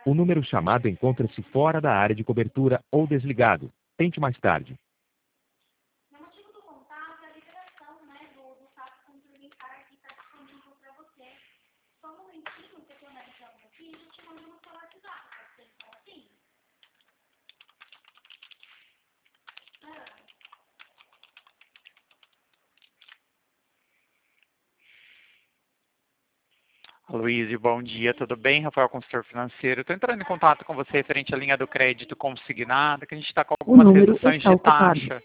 O número chamado encontra-se fora da área de cobertura ou desligado. Tente mais tarde. No motivo do contato, a liberação, do fax complementar que está disponível para você. Só um momentinho que eu estou analisando aqui e já te mando no seu WhatsApp. Pode ser assim? Luiz, bom dia, tudo bem? Rafael, consultor financeiro. Estou entrando em contato com você referente à linha do crédito consignada, que a gente está com algumas reduções de taxa.